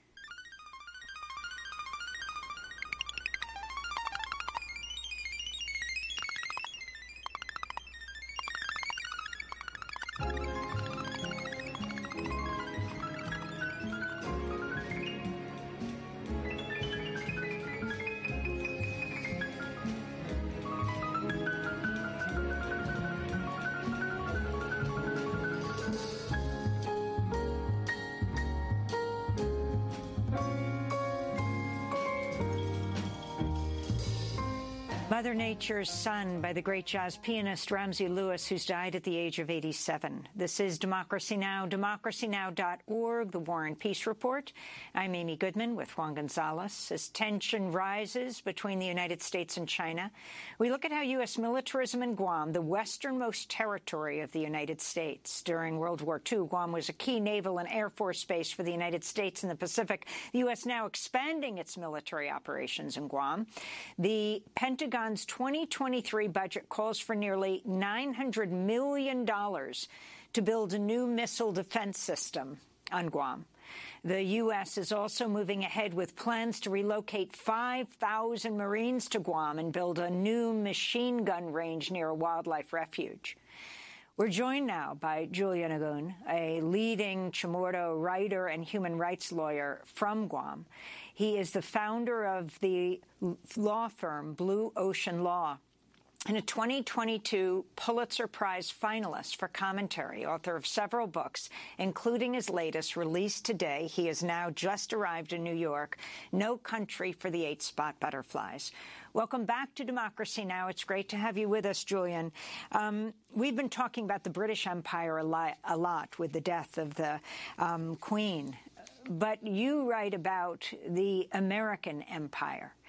[SPEAKER 2] Mother Nature's Son by the great jazz pianist Ramsey Lewis, who's died at the age of eighty-seven. This is Democracy Now!, democracy now dot org, the War and Peace Report. I'm Amy Goodman with Juan Gonzalez. As tension rises between the United States and China, we look at how U S militarism in Guam, the westernmost territory of the United States. During World War Two, Guam was a key naval and air force base for the United States in the Pacific. The U S now expanding its military operations in Guam. The Pentagon twenty twenty-three budget calls for nearly nine hundred million dollars to build a new missile defense system on Guam. The U S is also moving ahead with plans to relocate five thousand Marines to Guam and build a new machine gun range near a wildlife refuge. We're joined now by Julian Aguon, a leading Chamorro writer and human rights lawyer from Guam. He is the founder of the law firm Blue Ocean Law and a twenty twenty-two Pulitzer Prize finalist for commentary, author of several books, including his latest, released today. He has now just arrived in New York, No Country for the Eight-Spot Butterflies. Welcome back to Democracy Now! It's great to have you with us, Julian. Um, we've been talking about the British Empire a, li- a lot with the death of the um, Queen. But you write about the American empire.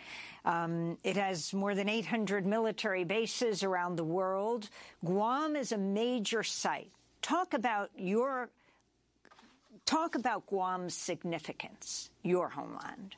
[SPEAKER 2] Um, it has more than eight hundred military bases around the world. Guam is a major site. Talk about your talk about Guam's significance, your homeland.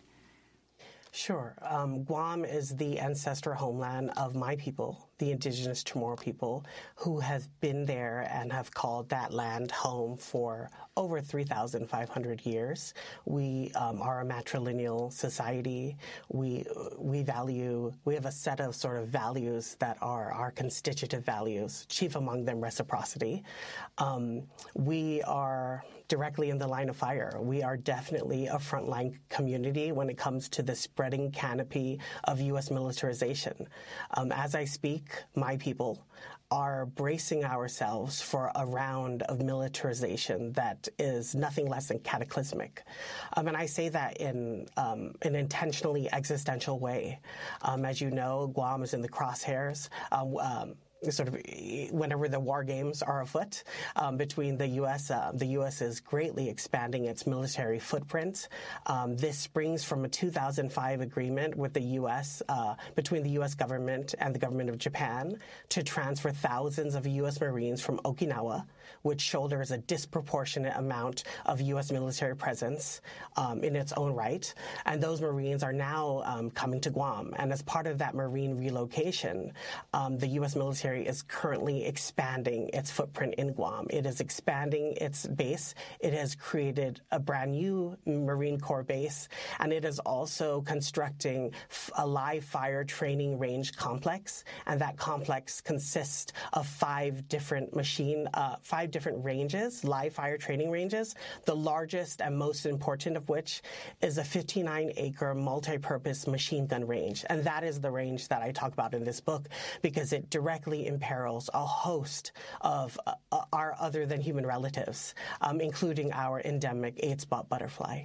[SPEAKER 5] Sure. Um, Guam is the ancestral homeland of my people, the indigenous Chamorro people, who have been there and have called that land home for over three thousand five hundred years. We um, are a matrilineal society. We we value, we have a set of sort of values that are our constitutive values, chief among them reciprocity. Um, we are directly in the line of fire. We are definitely a frontline community when it comes to the spreading canopy of U S militarization. Um, as I speak, my people are bracing ourselves for a round of militarization that is nothing less than cataclysmic. Um, and I say that in um, an intentionally existential way. Um, as you know, Guam is in the crosshairs. Um, um, sort of whenever the war games are afoot um, between the U S. Uh, the U S is greatly expanding its military footprint. Um, this springs from a two thousand five agreement with the U S, uh, between the U S government and the government of Japan to transfer thousands of U S Marines from Okinawa, which shoulders a disproportionate amount of U S military presence um, in its own right. And those Marines are now um, coming to Guam. And as part of that Marine relocation, um, the U S military is currently expanding its footprint in Guam. It is expanding its base. It has created a brand new Marine Corps base, and it is also constructing a live fire training range complex. And that complex consists of five different machine, uh, five different ranges, live fire training ranges, the largest and most important of which is a fifty-nine acre multi-purpose machine gun range. And that is the range that I talk about in this book because it directly imperils a host of uh, our other than human relatives, um, including our endemic eight spot butterfly.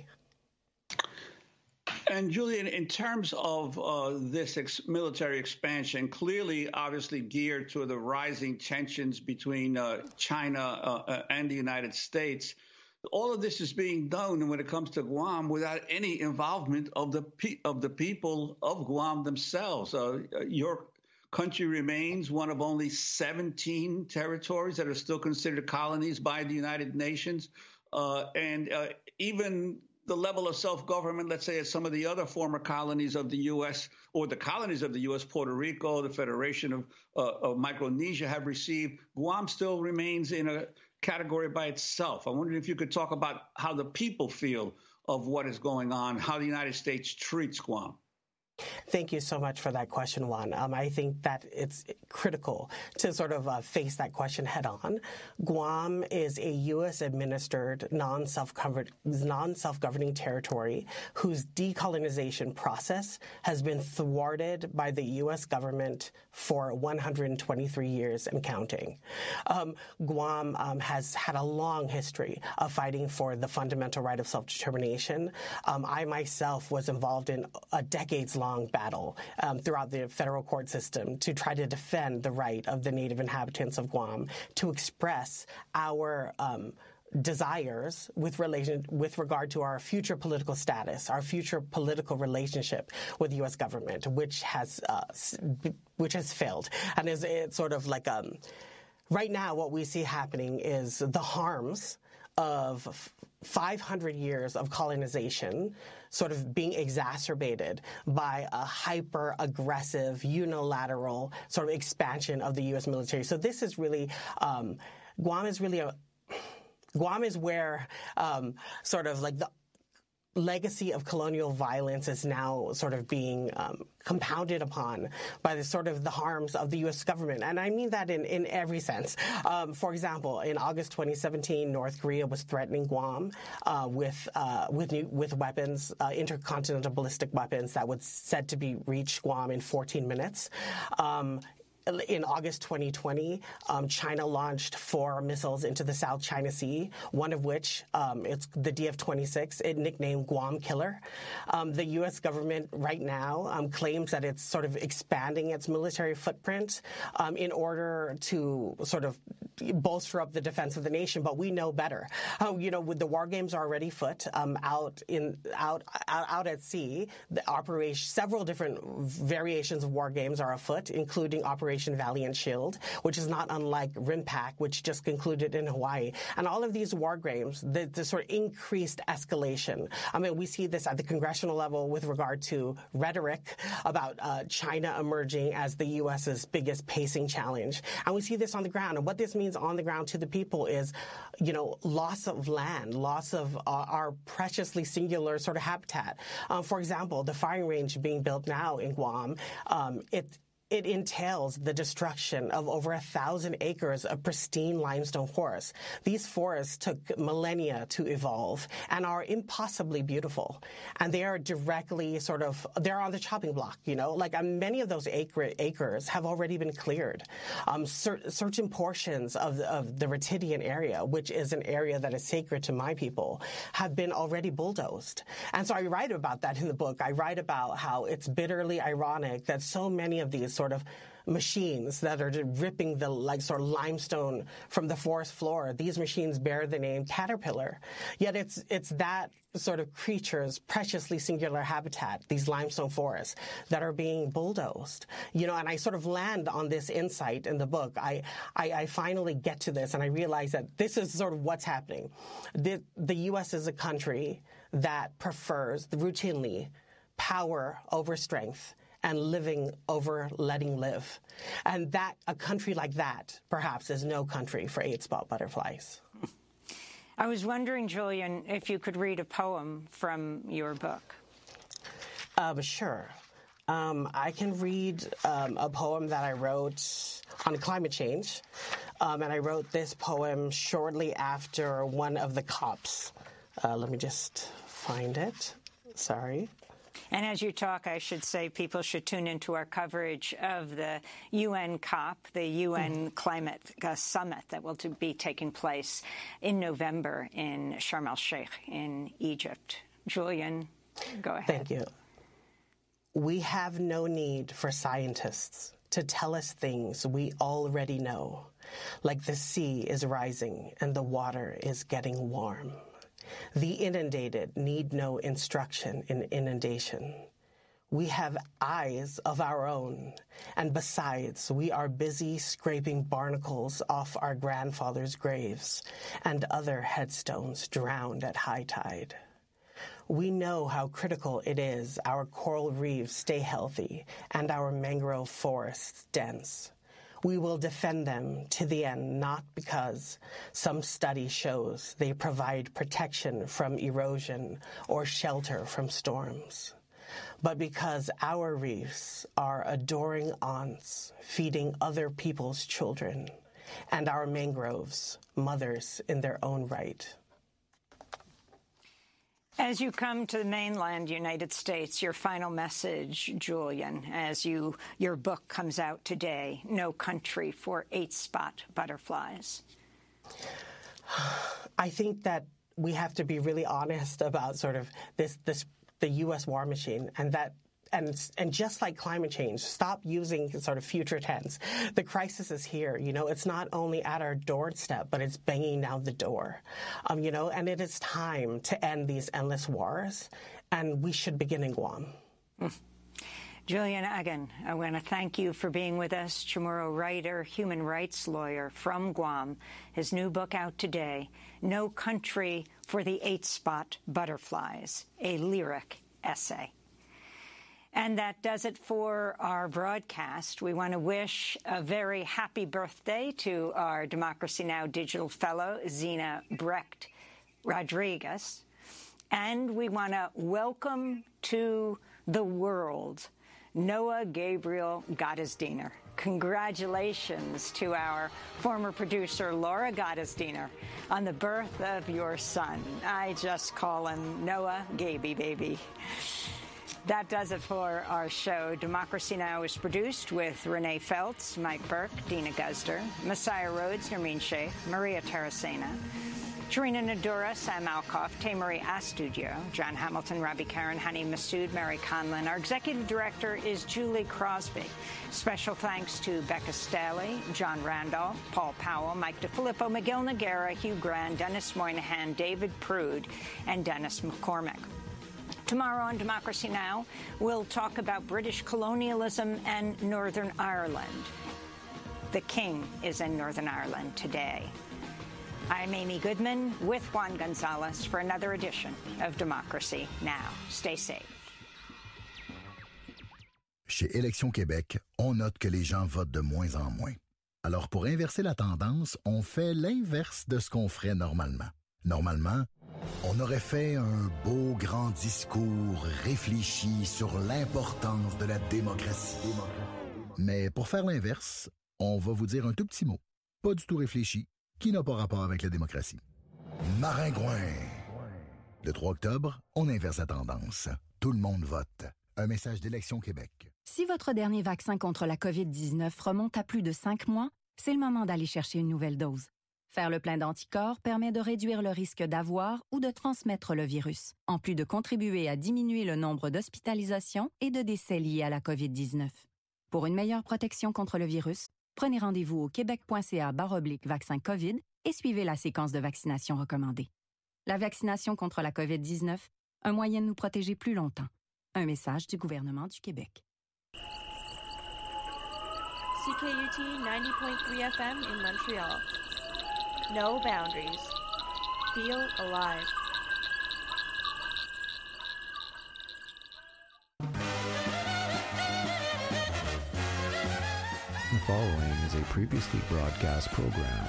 [SPEAKER 12] And Julian, in terms of uh, this ex- military expansion, clearly, obviously geared to the rising tensions between uh, China uh, and the United States, all of this is being done when it comes to Guam without any involvement of the pe- of the people of Guam themselves. Uh, your country remains one of only seventeen territories that are still considered colonies by the United Nations. Uh, and uh, even the level of self-government, let's say, at some of the other former colonies of the U S or the colonies of the U S, Puerto Rico, the Federation of, uh, of Micronesia have received, Guam still remains in a category by itself. I wondered if you could talk about how the people feel of what is going on, how the United States treats Guam.
[SPEAKER 5] Thank you so much for that question, Juan. Um, I think that it's critical to sort of uh, face that question head on. Guam is a U S-administered non-self-governing, non-self-governing territory whose decolonization process has been thwarted by the U S government for one hundred twenty-three years and counting. Um, Guam um, has had a long history of fighting for the fundamental right of self-determination. Um, I myself was involved in a decades-long battle um, throughout the federal court system to try to defend the right of the native inhabitants of Guam to express our um, desires with relation with regard to our future political status, our future political relationship with the U S government, which has uh, which has failed, and is it's sort of like um, right now what we see happening is the harms of five hundred years of colonization sort of being exacerbated by a hyper-aggressive, unilateral sort of expansion of the U S military. So this is really, um, Guam is really a, Guam is where um, sort of like the legacy of colonial violence is now sort of being um, compounded upon by the sort of the harms of the U S government. And I mean that in, in every sense. Um, for example, in August twenty seventeen, North Korea was threatening Guam uh, with uh, with new, with weapons, uh, intercontinental ballistic weapons that would said to be reach Guam in fourteen minutes. Um, in August twenty twenty, um, China launched four missiles into the South China Sea, one of which, um, it's the D F twenty-six, it nicknamed Guam Killer. Um, the U S government right now um, claims that it's sort of expanding its military footprint um, in order to sort of bolster up the defense of the nation, but we know better. Uh, you know, with the war games are already afoot um, out in out, out out at sea. The operation, several different variations of war games are afoot, including Operation Valiant Shield, which is not unlike RIMPAC, which just concluded in Hawaii. And all of these war games, the, the sort of increased escalation. I mean, we see this at the congressional level with regard to rhetoric about uh, China emerging as the U S's biggest pacing challenge. And we see this on the ground. And what this means on the ground to the people is, you know, loss of land, loss of uh, our preciously singular sort of habitat. Um, for example, the firing range being built now in Guam, um, it It entails the destruction of over a thousand acres of pristine limestone forests. These forests took millennia to evolve and are impossibly beautiful. And they are directly sort of, they're on the chopping block, you know, like um, many of those acre, acres have already been cleared. Um, cer certain portions of the, of the Ratidian area, which is an area that is sacred to my people, have been already bulldozed. And so I write about that in the book. I write about how it's bitterly ironic that so many of these sort of machines that are ripping the like sort of limestone from the forest floor, these machines bear the name Caterpillar. Yet it's it's that sort of creature's preciously singular habitat, these limestone forests, that are being bulldozed. You know, and I sort of land on this insight in the book. I, I, I finally get to this and I realize that this is sort of what's happening. The, the U S is a country that prefers routinely power over strength and living over letting live. And that a country like that, perhaps, is no country for eight-spot butterflies.
[SPEAKER 2] I was wondering, Julian, if you could read a poem from your book.
[SPEAKER 5] Um, sure. Um, I can read um, a poem that I wrote on climate change. Um, and I wrote this poem shortly after one of the COPs. Uh, let me just find it. Sorry.
[SPEAKER 2] And as you talk, I should say people should tune into our coverage of the U N COP, the U N mm-hmm. Climate uh, Summit that will to be taking place in November in Sharm el-Sheikh in Egypt. Julian, go ahead.
[SPEAKER 5] Thank you. We have no need for scientists to tell us things we already know, like the sea is rising and the water is getting warm. The inundated need no instruction in inundation. We have eyes of our own, and besides, we are busy scraping barnacles off our grandfathers' graves and other headstones drowned at high tide. We know how critical it is our coral reefs stay healthy and our mangrove forests dense. We will defend them to the end, not because some study shows they provide protection from erosion or shelter from storms, but because our reefs are adoring aunts feeding other people's children, and our mangroves, mothers in their own right.
[SPEAKER 2] As you come to the mainland United States, your final message, Julian, as you your book comes out today, No Country for Eight-Spot Butterflies.
[SPEAKER 5] I think that we have to be really honest about sort of this, this the U S war machine, and that And, and just like climate change, stop using sort of future tense. The crisis is here. You know, it's not only at our doorstep, but it's banging down the door. Um, you know, and it is time to end these endless wars, and we should begin in Guam.
[SPEAKER 2] Mm. Julian Agin, I want to thank you for being with us. Chamorro writer, human rights lawyer from Guam. His new book out today, No Country for the Eight-Spot Butterflies, a lyric essay. And that does it for our broadcast. We want to wish a very happy birthday to our Democracy Now! Digital fellow, Zena Brecht Rodriguez. And we want to welcome to the world Noah Gabriel Gottesdiener. Congratulations to our former producer, Laura Gottesdiener, on the birth of your son. I just call him Noah Gaby Baby. That does it for our show. Democracy Now! Is produced with Renee Feltz, Mike Burke, Dina Guzder, Messiah Rhodes, Nermeen Sheikh, Maria Terracena, Tarina Nadura, Sam Alcoff, Taymarie Astudio, John Hamilton, Rabi Karen, Hani Massoud, Mary Conlin. Our executive director is Julie Crosby. Special thanks to Becca Staley, John Randolph, Paul Powell, Mike DeFilippo, Miguel Noguera, Hugh Grant, Dennis Moynihan, David Prude, and Dennis McCormick. Tomorrow on Democracy Now!, we'll talk about British colonialism and Northern Ireland. The King is in Northern Ireland today. I'm Amy Goodman with Juan Gonzalez for another edition of Democracy Now! Stay safe.
[SPEAKER 18] Chez Élections Québec, on note que les gens votent de moins en moins. Alors, pour inverser la tendance, on fait l'inverse de ce qu'on ferait normalement. Normalement, on aurait fait un beau grand discours réfléchi sur l'importance de la démocratie. Mais pour faire l'inverse, on va vous dire un tout petit mot, pas du tout réfléchi, qui n'a pas rapport avec la démocratie. Maringouin. Le trois octobre, on inverse la tendance. Tout le monde vote. Un message d'Élections Québec.
[SPEAKER 19] Si votre dernier vaccin contre la covid dix-neuf remonte à plus de cinq mois, c'est le moment d'aller chercher une nouvelle dose. Faire le plein d'anticorps permet de réduire le risque d'avoir ou de transmettre le virus, en plus de contribuer à diminuer le nombre d'hospitalisations et de décès liés à la covid dix-neuf. Pour une meilleure protection contre le virus, prenez rendez-vous au québec.ca barre oblique vaccin COVID et suivez la séquence de vaccination recommandée. La vaccination contre la covid dix-neuf, un moyen de nous protéger plus longtemps. Un message du gouvernement du Québec.
[SPEAKER 20] C K U T ninety point three F M in Montreal. No boundaries. Feel alive.
[SPEAKER 21] The following is a previously broadcast program.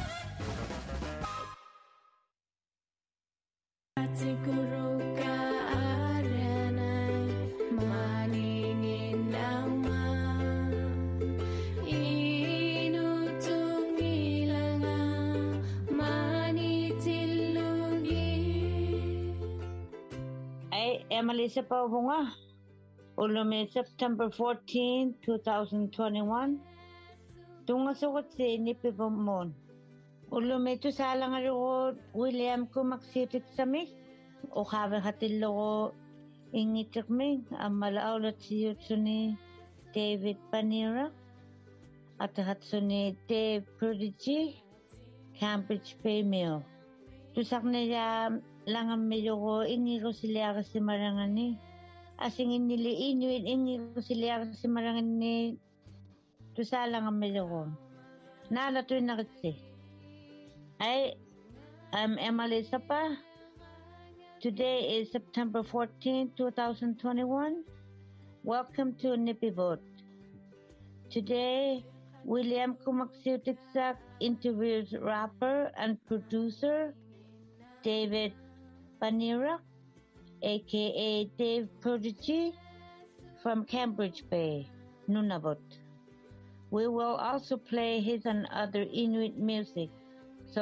[SPEAKER 22] Melissa Pavunga, Ulume September fourteenth, twenty twenty-one. Tunga sukat si Nipipamon. Ulume to salang aro William kumaksitik samik. O kave hatilo ingitik me. Amalaulat si Yutsuni David Panira. At Hatsuni Dave Prodigy. Cambridge Bay Mill. Tusak na ya langan medyo ko ingi ko sila kasi marangan ni asing inili inuit ingi ko sila kasi marangan ni to sa langan medyo ko nala to na kasi ay I'm Emily Sapa. Today is September fourteenth, twenty twenty-one. Welcome to Nippy Vote. Today William Kumaksiutiksak interviews rapper and producer David Panira, a k a. Dave Prodigy, from Cambridge Bay, Nunavut. We will also play his and other Inuit music